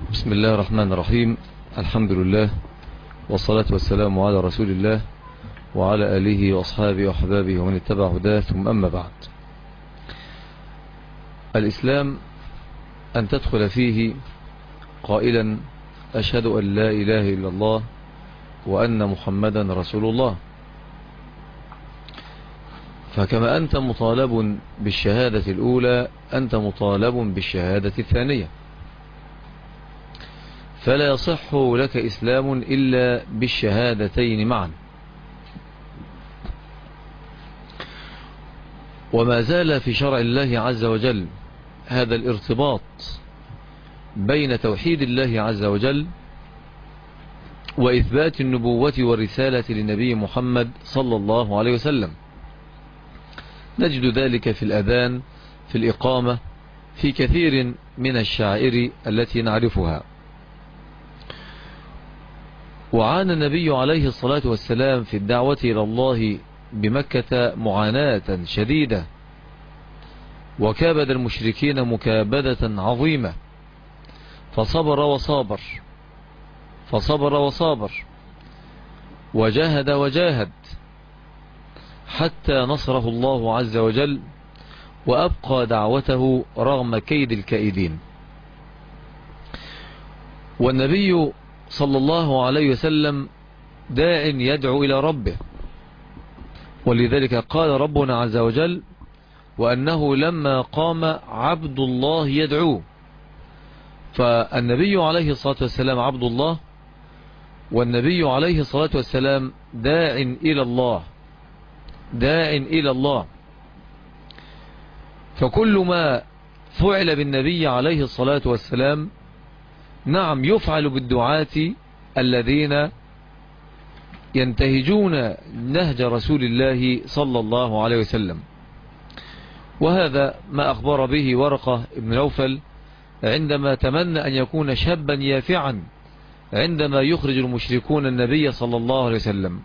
بسم الله الرحمن الرحيم. الحمد لله والصلاة والسلام على رسول الله وعلى آله وأصحابه وأحبابه ومن اتبع هداه، ثم أما بعد. الإسلام أن تدخل فيه قائلا أشهد أن لا إله إلا الله وأن محمدا رسول الله. فكما أنت مطالب بالشهادة الأولى أنت مطالب بالشهادة الثانية، فلا يصح لك إسلام إلا بالشهادتين معا. وما زال في شرع الله عز وجل هذا الارتباط بين توحيد الله عز وجل وإثبات النبوة والرسالة للنبي محمد صلى الله عليه وسلم. نجد ذلك في الأذان، في الإقامة، في كثير من الشعائر التي نعرفها. وعانى النبي عليه الصلاة والسلام في الدعوة إلى الله بمكة معاناة شديدة، وكابد المشركين مكابدة عظيمة، فصبر وصابر وجاهد حتى نصره الله عز وجل وأبقى دعوته رغم كيد الكائدين. والنبي صلى الله عليه وسلم داع يدعو إلى ربه، ولذلك قال ربنا عز وجل وأنه لما قام عبد الله يدعوه. فالنبي عليه الصلاة والسلام عبد الله، والنبي عليه الصلاة والسلام داع إلى الله. فكل ما فعل بالنبي عليه الصلاة والسلام نعم يفعل بالدعاة الذين ينتهجون نهج رسول الله صلى الله عليه وسلم. وهذا ما أخبر به ورقة بن نوفل عندما تمنى أن يكون شابا يافعا عندما يخرج المشركون النبي صلى الله عليه وسلم،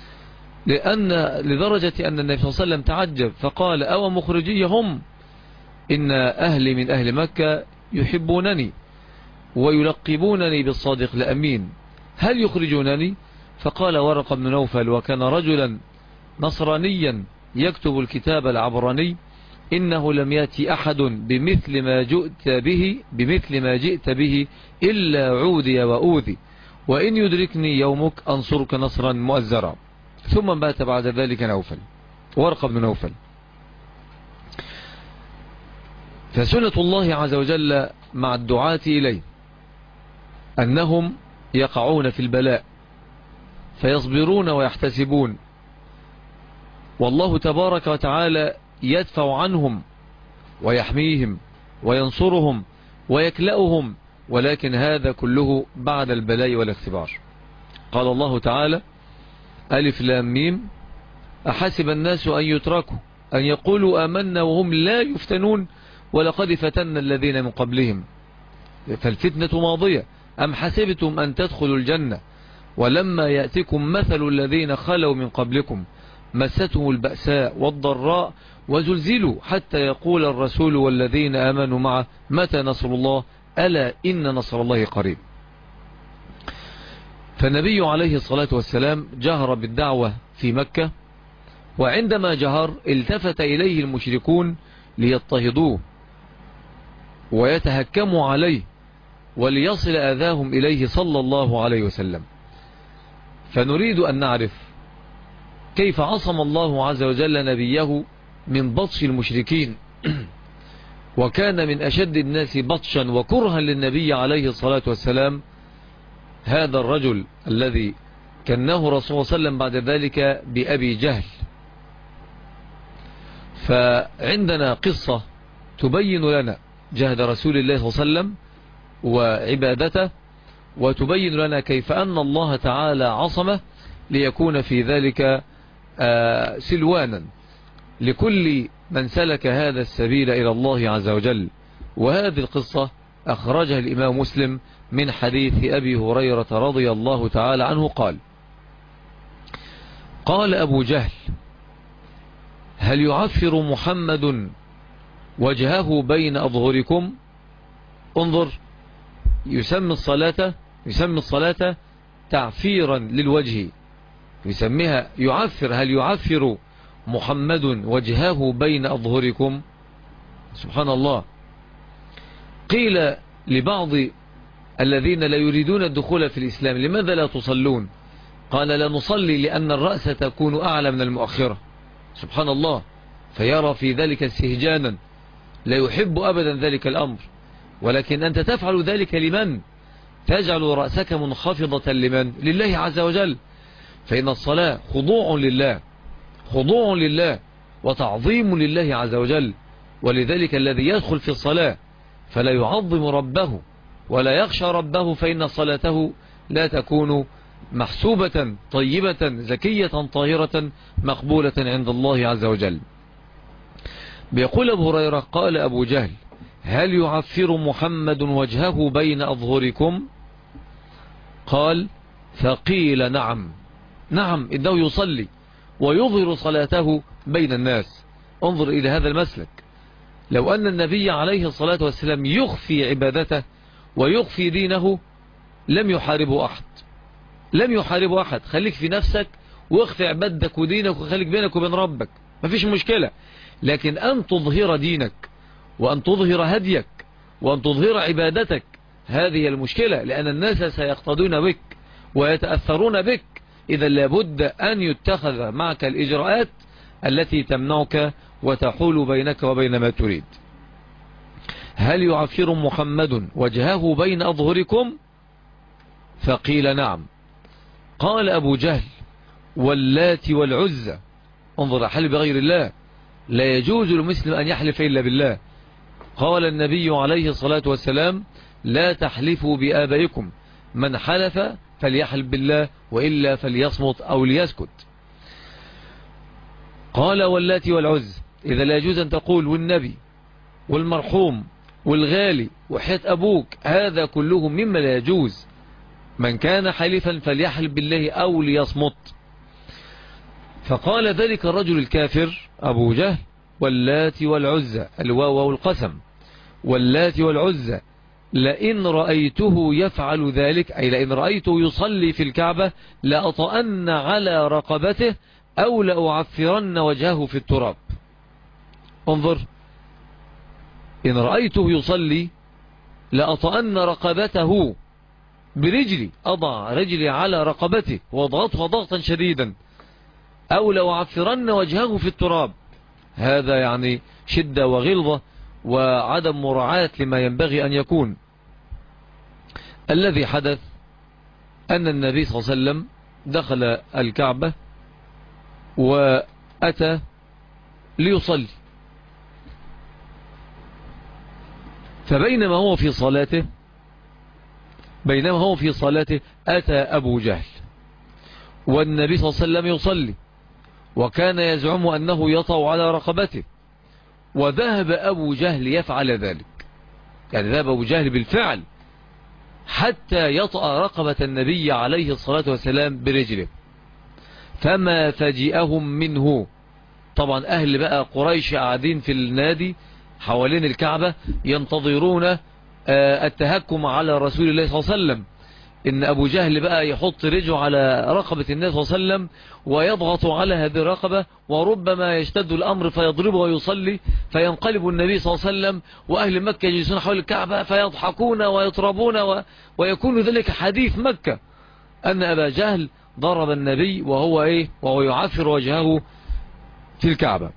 لدرجة أن النبي صلى الله عليه وسلم تعجب فقال أو مخرجيهم إن أهلي من أهل مكة يحبونني ويلقبونني بالصادق الأمين، هل يخرجونني؟ فقال ورقة بن نوفل وكان رجلا نصرانيا يكتب الكتاب العبراني إنه لم يأتي أحد بمثل ما جئت به إلا عودي وأوذي، وإن يدركني يومك أنصرك نصرا مؤزرا. ثم مات بعد ذلك ورقة بن نوفل. فسنة الله عز وجل مع الدعاة إليه أنهم يقعون في البلاء فيصبرون ويحتسبون، والله تبارك وتعالى يدفع عنهم ويحميهم وينصرهم ويكلأهم، ولكن هذا كله بعد البلاء والاختبار. قال الله تعالى ألف لام ميم أحسب الناس أن يتركوا أن يقولوا آمنا وهم لا يفتنون ولقد فتنا الذين من قبلهم. فالفتنة ماضية. أم حسبتم أن تدخلوا الجنة ولما يأتكم مثل الذين خلوا من قبلكم مستهم البأساء والضراء وزلزلوا حتى يقول الرسول والذين آمنوا معه متى نصر الله ألا إن نصر الله قريب. فالنبي عليه الصلاة والسلام جهر بالدعوة في مكة، وعندما جهر التفت إليه المشركون ليضطهدوه ويتهكموا عليه وليصل أذاهم إليه صلى الله عليه وسلم. فنريد أن نعرف كيف عصم الله عز وجل نبيه من بطش المشركين وكان من أشد الناس بطشا وكرها للنبي عليه الصلاة والسلام هذا الرجل الذي كناه رسول الله صلى الله عليه وسلم بعد ذلك بأبي جهل. فعندنا قصة تبين لنا جهد رسول الله صلى الله عليه وسلم وعبادته، وتبين لنا كيف أن الله تعالى عصمه ليكون في ذلك سلوانا لكل من سلك هذا السبيل إلى الله عز وجل. وهذه القصة أخرجها الإمام مسلم من حديث أبي هريرة رضي الله تعالى عنه قال أبو جهل هل يعفر محمد وجهه بين أظهركم؟ انظر يسمي الصلاة تعفيرا للوجه، يسميها يعفر. هل يعفر محمد وجهه بين أظهركم؟ سبحان الله. قيل لبعض الذين لا يريدون الدخول في الإسلام: لماذا لا تصلون؟ قال: لا نصلي لأن الرأس تكون أعلى من المؤخرة. سبحان الله. فيرى في ذلك استهجانا، لا يحب أبدا ذلك الأمر. ولكن أنت تفعل ذلك لمن؟ تجعل رأسك منخفضة لمن؟ لله عز وجل. فإن الصلاة خضوع لله وتعظيم لله عز وجل. ولذلك الذي يدخل في الصلاة فلا يعظم ربه ولا يخشى ربه فإن صلاته لا تكون محسوبة طيبة زكية طاهرة مقبولة عند الله عز وجل. بيقول أبو هريرة: قال أبو جهل: هل يعفر محمد وجهه بين أظهركم؟ قال: فقيل نعم إنه يصلي ويظهر صلاته بين الناس. انظر إلى هذا المسلك. لو أن النبي عليه الصلاة والسلام يخفي عبادته ويخفي دينه لم يحاربه أحد. خليك في نفسك واخفي عبادك ودينك وخليك بينك وبين ربك، مفيش مشكلة. لكن أن تظهر دينك وأن تظهر هديك وأن تظهر عبادتك، هذه المشكلة، لأن الناس سيقتدون بك ويتأثرون بك. إذا لابد أن يتخذ معك الإجراءات التي تمنعك وتحول بينك وبين ما تريد. هل يعفر محمد وجهه بين أظهركم؟ فقيل نعم. قال أبو جهل: واللات والعزى. انظر، حلف بغير الله، لا يجوز للمسلم أن يحلف إلا بالله. قال النبي عليه الصلاة والسلام: لا تحلفوا بآبائكم، من حلف فليحلف بالله وإلا فليصمت أو ليسكت. قال: واللات والعزى. إذا لا يجوز أن تقول والنبي والمرحوم والغالي وحياة أبوك، هذا كله مما لا يجوز. من كان حلفا فليحلف بالله أو ليصمت. فقال ذلك الرجل الكافر أبو جهل: واللات والعزى، الواو والقسم، واللات والعزى، لئن رأيته يفعل ذلك، أي لئن رأيته يصلي في الكعبة لأطأن على رقبته أو لأعفرن وجهه في التراب. انظر، إن رأيته يصلي لأطأن رقبته برجلي، أضع رجلي على رقبته وضغطها ضغطا شديدا، أو لأعفرن وجهه في التراب. هذا يعني شدة وغلظة وعدم مراعاة لما ينبغي أن يكون. الذي حدث أن النبي صلى الله عليه وسلم دخل الكعبة وأتى ليصلي، فبينما هو في صلاته أتى أبو جهل والنبي صلى الله عليه وسلم يصلي، وكان يزعم أنه يطأ على رقبته، وذهب أبو جهل يفعل ذلك. يعني ذهب أبو جهل بالفعل حتى يطأ رقبة النبي عليه الصلاة والسلام برجله، فما فجئهم منه. طبعا أهل بقى قريش قاعدين في النادي حوالين الكعبة ينتظرون التهكم على رسول الله صلى الله عليه وسلم. إن أبو جهل بقى يحط رجله على رقبة النبي صلى الله عليه وسلم ويضغط على هذه الرقبة، وربما يشتد الأمر فيضربه ويصلي، فينقلب النبي صلى الله عليه وسلم وأهل مكة يجلسون حول الكعبة فيضحكون ويطربون، ويكون ذلك حديث مكة أن أبا جهل ضرب النبي وهو يعفر وجهه في الكعبة.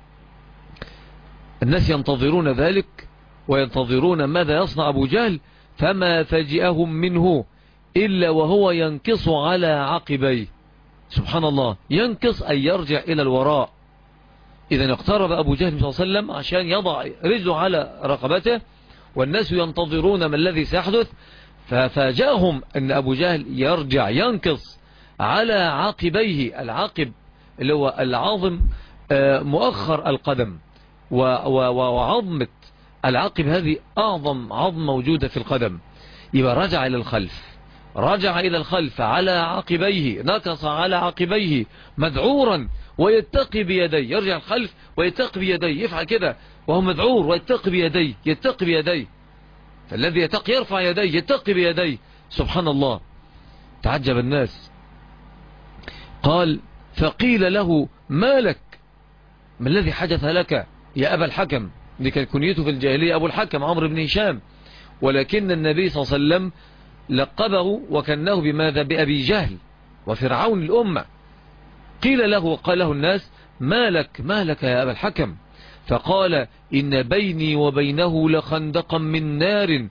الناس ينتظرون ذلك وينتظرون ماذا يصنع أبو جهل، فما فجئهم منه إلا وهو ينكص على عقبيه. سبحان الله، ينكص أي يرجع إلى الوراء. إذا اقترب أبو جهل صلى الله عليه وسلم عشان يضع رجله على رقبته، والناس ينتظرون ما الذي سيحدث، ففاجأهم أن أبو جهل يرجع ينكص على عقبيه. العقب اللي هو العظم مؤخر القدم، وعظمة العقب هذه أعظم عظم موجودة في القدم. يبقى رجع إلى الخلف على عقبيه، نكص على عقبيه مذعورا ويتقي بيديه. يرجع الخلف ويتقي بيديه، يفعل كده وهو مذعور ويتقي بيديه، فالذي يتقي يرفع يديه، يتقي بيديه. سبحان الله، تعجب الناس. قال فقيل له ما لك، ما الذي حدث لك يا أبا الحكم؟ دي كان كنيته في الجاهلية أبو الحكم عمرو بن هشام، ولكن النبي صلى الله عليه وسلم لقبه وكنه بماذا؟ بأبي جهل وفرعون الأمة. قيل له وقال له الناس ما لك يا أبا الحكم؟ فقال إن بيني وبينه لخندقا من نار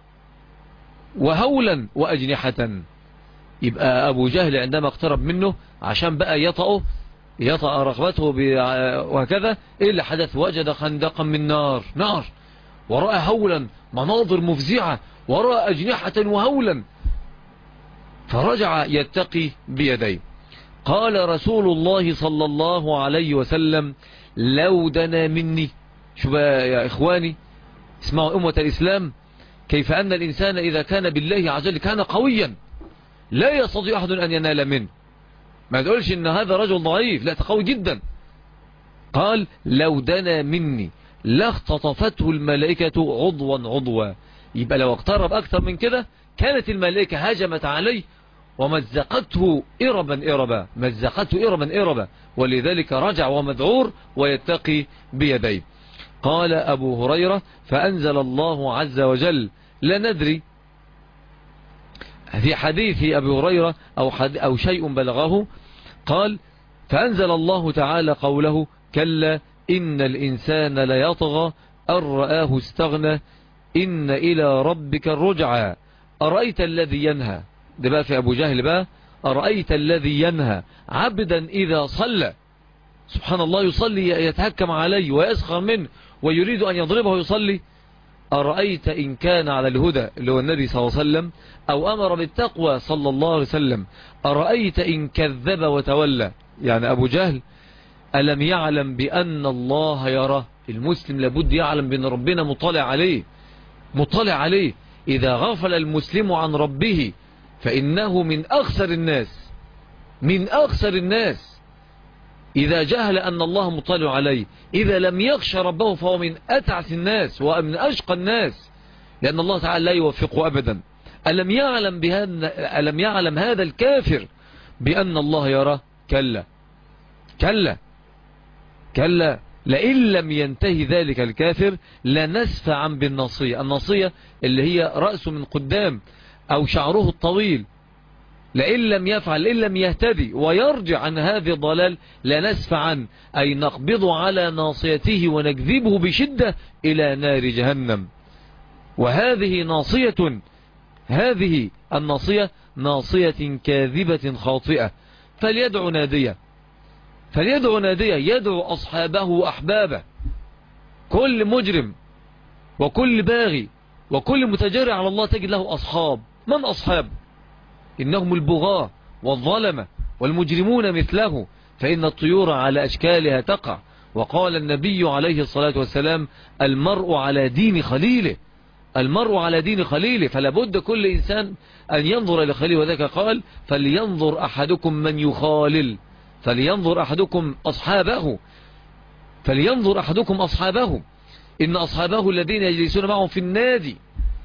وهولا وأجنحة. يبقى أبو جهل عندما اقترب منه عشان بقى يطأ رغبته وهكذا، إيه اللي حدث؟ وجد خندقا من نار، ورأى هولا، مناظر مفزعة، ورأى أجنحة وهولا، فرجع يتقي بيديه. قال رسول الله صلى الله عليه وسلم لو دنا مني. شو بقى يا إخواني، اسمعوا أمة الإسلام، كيف أن الإنسان إذا كان بالله عز وجل كان قويا لا يستطيع أحد أن ينال منه. ما تقولش إن هذا رجل ضعيف، لا، قوي جدا. قال لو دنا مني لاختطفته الملائكة عضوا. يبقى لو اقترب أكثر من كده كانت الملائكة هجمت عليه ومزقته إربا، ولذلك رجع ومذعور ويتقي بيديه. قال أبو هريرة فأنزل الله عز وجل، لا ندري في حديث أبي هريرة أو شيء بلغه، قال فأنزل الله تعالى قوله كلا إن الإنسان ليطغى أن رآه استغنى إن إلى ربك الرجعى أرأيت الذي ينهى. ده بقى في أبو جهل بقى، أرأيت الذي ينهى عبدا إذا صلى. سبحان الله، يصلي يتهكم عليه ويسخر منه ويريد أن يضربه يصلي. أرأيت إن كان على الهدى اللي هو النبي صلى الله عليه وسلم أو أمر بالتقوى صلى الله عليه وسلم، أرأيت إن كذب وتولى. يعني أبو جهل ألم يعلم بأن الله يراه؟ المسلم لابد يعلم بأن ربنا مطلع عليه. إذا غفل المسلم عن ربه فإنه من أخسر الناس إذا جهل أن الله مطلع عليه. إذا لم يخشى ربه فهو من أتعس الناس ومن أشقى الناس، لأن الله تعالى لا يوفقه أبدا. ألم يعلم هذا الكافر بأن الله يراه؟ كلا لئن لم ينتهي ذلك الكافر لنسفعا بالناصية. الناصية اللي هي رأسه من قدام أو شعره الطويل. لئن لم يفعل، لئن لم يهتدي ويرجع عن هذه الضلال لنسفعا، أي نقبض على ناصيته ونكذبه بشدة إلى نار جهنم. وهذه هذه الناصية ناصية كاذبة خاطئة. فليدعو نادية يدعو أصحابه وأحبابه. كل مجرم وكل باغي وكل متجرع على الله تجد له أصحاب. من أصحاب؟ إنهم البغاة والظلمة والمجرمون مثله، فإن الطيور على أشكالها تقع. وقال النبي عليه الصلاة والسلام المرء على دين خليله. فلا بد كل إنسان أن ينظر إلى خليله، وذلك قال فلينظر أحدكم من يخالل، فلينظر أحدكم أصحابه إن أصحابه الذين يجلسون معهم في النادي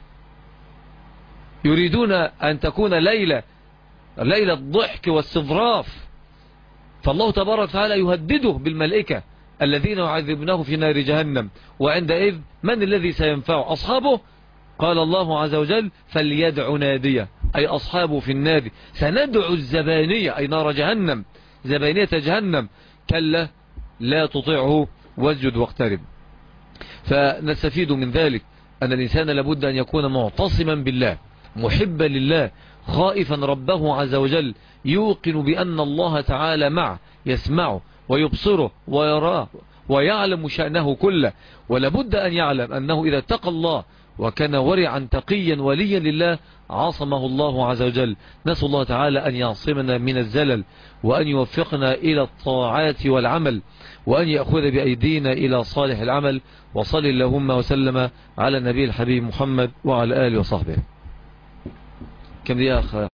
يريدون أن تكون ليلة الضحك والاستظراف، فالله تبارك وتعالى يهدده بالملائكة الذين يعذبونه في نار جهنم. وعندئذ من الذي سينفع؟ أصحابه. قال الله عز وجل فليدع نادية، أي أصحابه في النادي. سندعو الزبانية، أي نار جهنم، زبانية جهنم. كلا لا تطيعه واسجد واقترب. فنستفيد من ذلك أن الإنسان لابد أن يكون معتصما بالله، محبا لله، خائفا ربه عز وجل، يوقن بأن الله تعالى معه، يسمعه ويبصره ويراه ويعلم شأنه كله. ولابد أن يعلم أنه إذا اتقى الله وكان ورعا تقيا وليا لله عصمه الله عز وجل. نسأل الله تعالى أن يعصمنا من الزلل، وأن يوفقنا إلى الطاعات والعمل، وأن يأخذ بأيدينا إلى صالح العمل. وصل اللهم وسلم على النبي الحبيب محمد وعلى آله وصحبه. كم دي يا أخي؟